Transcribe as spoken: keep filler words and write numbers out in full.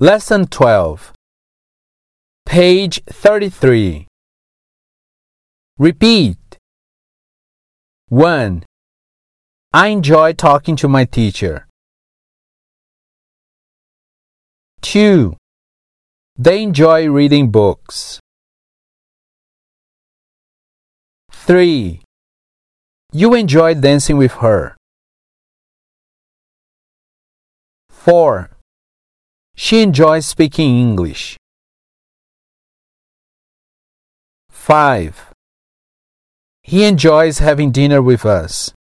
Lesson twelve. Page thirty-three. Repeat. one. I enjoy talking to my teacher. two. They enjoy reading books. three. You enjoy dancing with her. four. She enjoys speaking English. five. He enjoys having dinner with us.